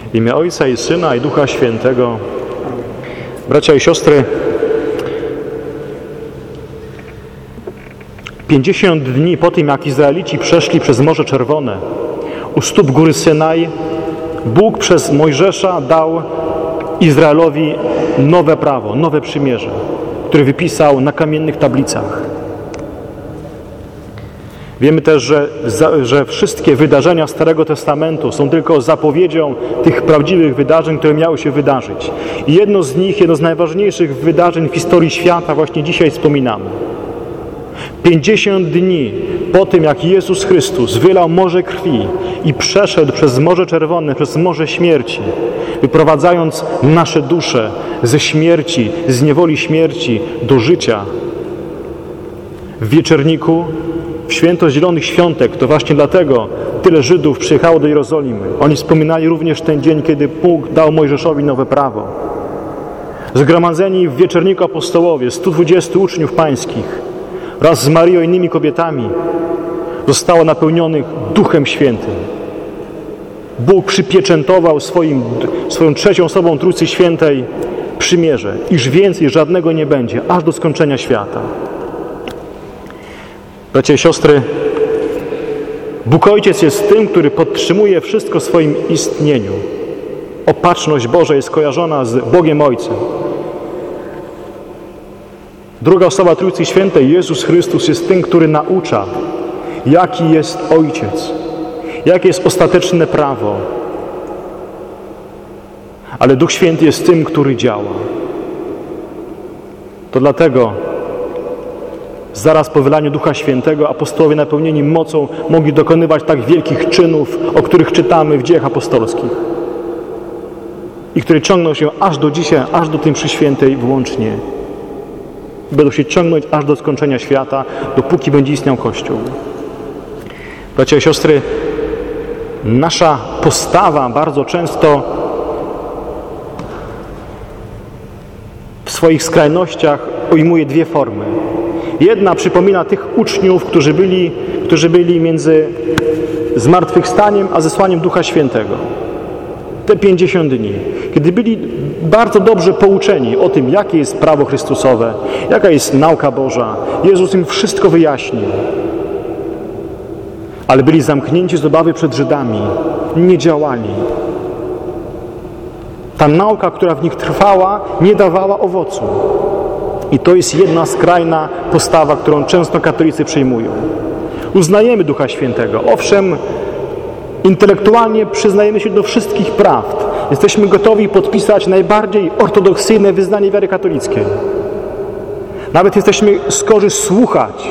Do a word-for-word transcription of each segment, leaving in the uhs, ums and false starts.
W imię Ojca i Syna i Ducha Świętego. Bracia i siostry, pięćdziesiąt dni po tym, jak Izraelici przeszli przez Morze Czerwone, u stóp góry Synaj, Bóg przez Mojżesza dał Izraelowi nowe prawo, nowe przymierze, które wypisał na kamiennych tablicach. Wiemy też, że, że wszystkie wydarzenia Starego Testamentu są tylko zapowiedzią tych prawdziwych wydarzeń, które miały się wydarzyć. I jedno z nich, jedno z najważniejszych wydarzeń w historii świata właśnie dzisiaj wspominamy. pięćdziesiąt dni po tym, jak Jezus Chrystus wylał morze krwi i przeszedł przez Morze Czerwone, przez Morze Śmierci, wyprowadzając nasze dusze ze śmierci, z niewoli śmierci do życia. W Wieczerniku, w święto Zielonych Świątek, to właśnie dlatego tyle Żydów przyjechało do Jerozolimy. Oni wspominali również ten dzień, kiedy Bóg dał Mojżeszowi nowe prawo. Zgromadzeni w Wieczerniku apostołowie, stu dwudziestu uczniów pańskich, wraz z Marią i innymi kobietami, zostało napełnionych Duchem Świętym. Bóg przypieczętował swoim, swoją trzecią osobą Trójcy Świętej przymierze, iż więcej żadnego nie będzie, aż do skończenia świata. Bracia i siostry, Bóg Ojciec jest tym, który podtrzymuje wszystko w swoim istnieniu. Opatrzność Boża jest kojarzona z Bogiem Ojcem. Druga osoba Trójcy Świętej, Jezus Chrystus, jest tym, który naucza, jaki jest Ojciec, jakie jest ostateczne prawo. Ale Duch Święty jest tym, który działa. To dlatego zaraz po wylaniu Ducha Świętego apostołowie napełnieni mocą mogli dokonywać tak wielkich czynów, o których czytamy w Dziejach Apostolskich i które ciągną się aż do dzisiaj, aż do tej mszy świętej włącznie. Będą się ciągnąć aż do skończenia świata, dopóki będzie istniał Kościół. Bracia i siostry, nasza postawa bardzo często w swoich skrajnościach ujmuje dwie formy. Jedna przypomina tych uczniów, którzy byli, którzy byli między zmartwychwstaniem a zesłaniem Ducha Świętego. Te pięćdziesiąt dni, kiedy byli bardzo dobrze pouczeni o tym, jakie jest prawo Chrystusowe, jaka jest nauka Boża. Jezus im wszystko wyjaśnił. Ale byli zamknięci z obawy przed Żydami. Nie działali. Ta nauka, która w nich trwała, nie dawała owocu. I to jest jedna skrajna postawa, którą często katolicy przyjmują. Uznajemy Ducha Świętego. Owszem, intelektualnie przyznajemy się do wszystkich prawd. Jesteśmy gotowi podpisać najbardziej ortodoksyjne wyznanie wiary katolickiej. Nawet jesteśmy skorzy słuchać.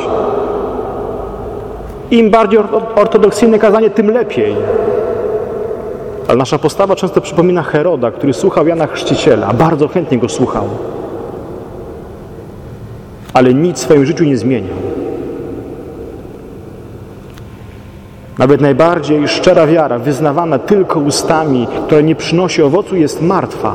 Im bardziej ortodoksyjne kazanie, tym lepiej. Ale nasza postawa często przypomina Heroda, który słuchał Jana Chrzciciela, bardzo chętnie go słuchał. Ale nic w swoim życiu nie zmieniał. Nawet najbardziej szczera wiara, wyznawana tylko ustami, która nie przynosi owocu, jest martwa.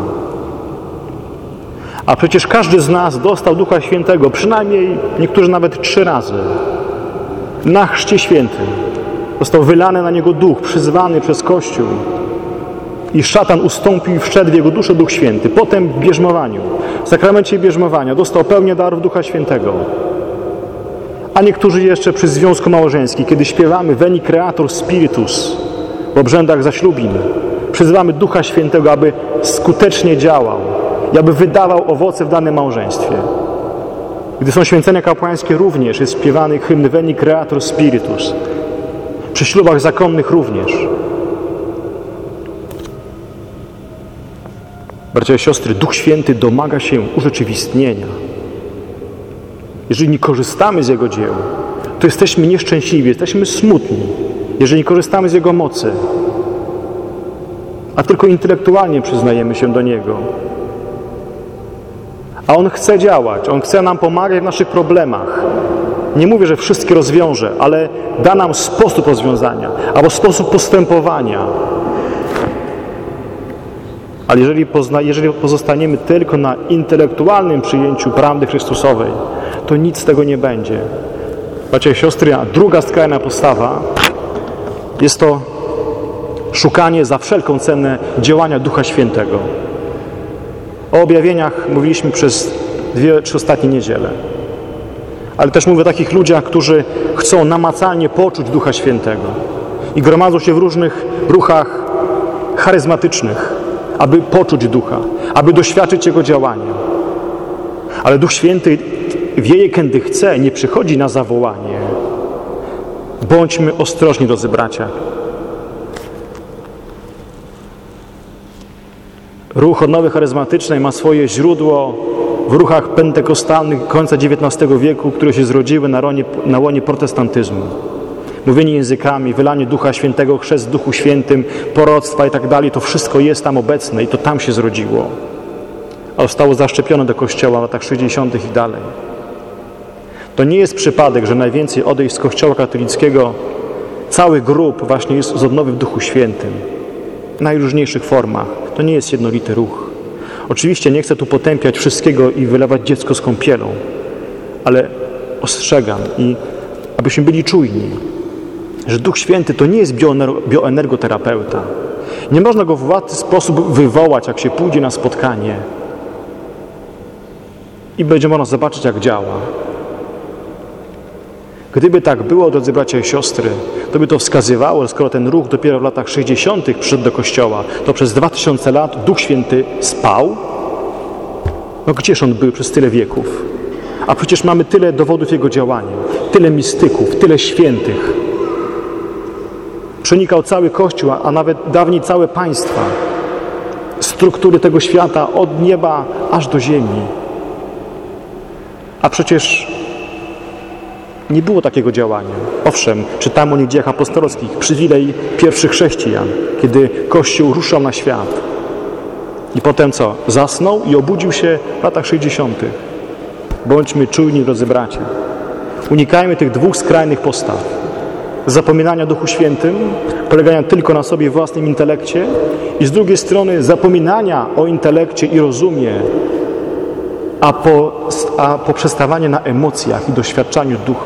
A przecież każdy z nas dostał Ducha Świętego, przynajmniej niektórzy nawet trzy razy. Na Chrzcie Świętym został wylany na niego Duch, przyzwany przez Kościół. I szatan ustąpił i wszedł w jego duszę Duch Święty. Potem w bierzmowaniu, w sakramencie bierzmowania dostał pełnię darów Ducha Świętego. A niektórzy jeszcze przy związku małżeńskim, kiedy śpiewamy Veni Creator Spiritus w obrzędach zaślubin, przyzywamy Ducha Świętego, aby skutecznie działał i aby wydawał owoce w danym małżeństwie. Gdy są święcenia kapłańskie, również jest śpiewany hymn Veni Creator Spiritus. Przy ślubach zakonnych również. Bracia i siostry, Duch Święty domaga się urzeczywistnienia. Jeżeli nie korzystamy z Jego dzieł, to jesteśmy nieszczęśliwi, jesteśmy smutni, jeżeli nie korzystamy z Jego mocy, a tylko intelektualnie przyznajemy się do Niego. A On chce działać, On chce nam pomagać w naszych problemach. Nie mówię, że wszystkie rozwiąże, ale da nam sposób rozwiązania, albo sposób postępowania. Ale jeżeli, pozna, jeżeli pozostaniemy tylko na intelektualnym przyjęciu prawdy Chrystusowej, to nic z tego nie będzie. Bracia i siostry, a druga skrajna postawa jest to szukanie za wszelką cenę działania Ducha Świętego. O objawieniach mówiliśmy przez dwie, trzy ostatnie niedziele. Ale też mówię o takich ludziach, którzy chcą namacalnie poczuć Ducha Świętego i gromadzą się w różnych ruchach charyzmatycznych, aby poczuć Ducha, aby doświadczyć Jego działania. Ale Duch Święty wieje, kiedy chce, nie przychodzi na zawołanie. Bądźmy ostrożni, drodzy bracia. Ruch odnowy charyzmatycznej ma swoje źródło w ruchach pentekostalnych końca dziewiętnastego wieku, które się zrodziły na łonie, na łonie protestantyzmu. Mówienie językami, wylanie Ducha Świętego, chrzest w Duchu Świętym, proroctwa i tak dalej, to wszystko jest tam obecne i to tam się zrodziło. A zostało zaszczepione do Kościoła w latach sześćdziesiątych i dalej. To nie jest przypadek, że najwięcej odejść z Kościoła katolickiego, cały grup właśnie jest z odnowy w Duchu Świętym. W najróżniejszych formach. To nie jest jednolity ruch. Oczywiście nie chcę tu potępiać wszystkiego i wylewać dziecko z kąpielą, ale ostrzegam i abyśmy byli czujni, że Duch Święty to nie jest bioenergoterapeuta. Nie można go w łatwy sposób wywołać, jak się pójdzie na spotkanie i będzie można zobaczyć, jak działa. Gdyby tak było, drodzy bracia i siostry, to by to wskazywało, że skoro ten ruch dopiero w latach sześćdziesiątych przyszedł do Kościoła, to przez dwa tysiące lat Duch Święty spał? No gdzież On był przez tyle wieków? A przecież mamy tyle dowodów Jego działania, tyle mistyków, tyle świętych. Przenikał cały Kościół, a nawet dawniej całe państwa, struktury tego świata od nieba aż do ziemi. A przecież nie było takiego działania. Owszem, czytamy o nich w dziejach apostolskich, przywilej pierwszych chrześcijan, kiedy Kościół ruszał na świat. I potem co? Zasnął i obudził się w latach sześćdziesiątych. Bądźmy czujni, drodzy bracia. Unikajmy tych dwóch skrajnych postaw. Zapominania o Duchu Świętym, polegania tylko na sobie własnym intelekcie i z drugiej strony zapominania o intelekcie i rozumie, a, po, a poprzestawanie na emocjach i doświadczaniu Ducha.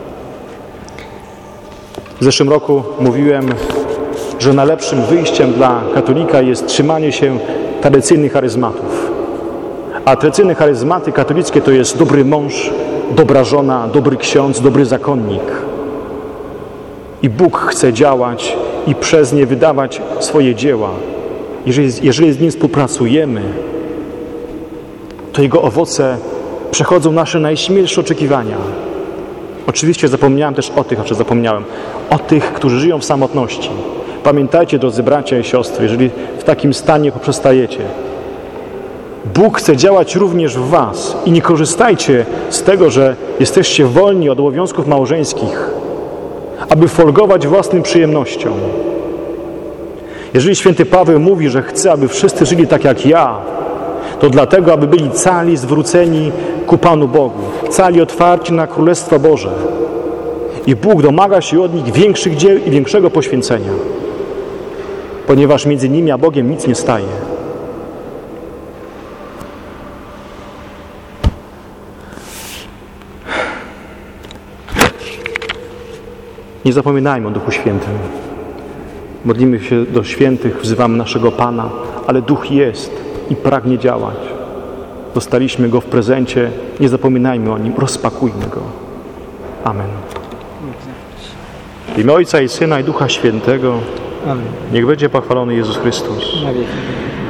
W zeszłym roku mówiłem, że najlepszym wyjściem dla katolika jest trzymanie się tradycyjnych charyzmatów. A tradycyjne charyzmaty katolickie to jest dobry mąż, dobra żona, dobry ksiądz, dobry zakonnik. I Bóg chce działać i przez nie wydawać swoje dzieła. Jeżeli, jeżeli z Nim współpracujemy, to Jego owoce przechodzą nasze najśmielsze oczekiwania. Oczywiście zapomniałem też o tych, znaczy zapomniałem, o tych, którzy żyją w samotności. Pamiętajcie, drodzy bracia i siostry, jeżeli w takim stanie poprzestajecie, Bóg chce działać również w was i nie korzystajcie z tego, że jesteście wolni od obowiązków małżeńskich, aby folgować własnym przyjemnościom. Jeżeli święty Paweł mówi, że chce, aby wszyscy żyli tak jak ja, to dlatego, aby byli cali zwróceni ku Panu Bogu, cali otwarci na Królestwo Boże. I Bóg domaga się od nich większych dzieł i większego poświęcenia, ponieważ między nimi a Bogiem nic nie staje. Nie zapominajmy o Duchu Świętym. Modlimy się do świętych, wzywamy naszego Pana, ale Duch jest i pragnie działać. Dostaliśmy Go w prezencie, nie zapominajmy o Nim, rozpakujmy Go. Amen. W imię Ojca i Syna i Ducha Świętego, Amen. niech będzie pochwalony Jezus Chrystus. Na wieki.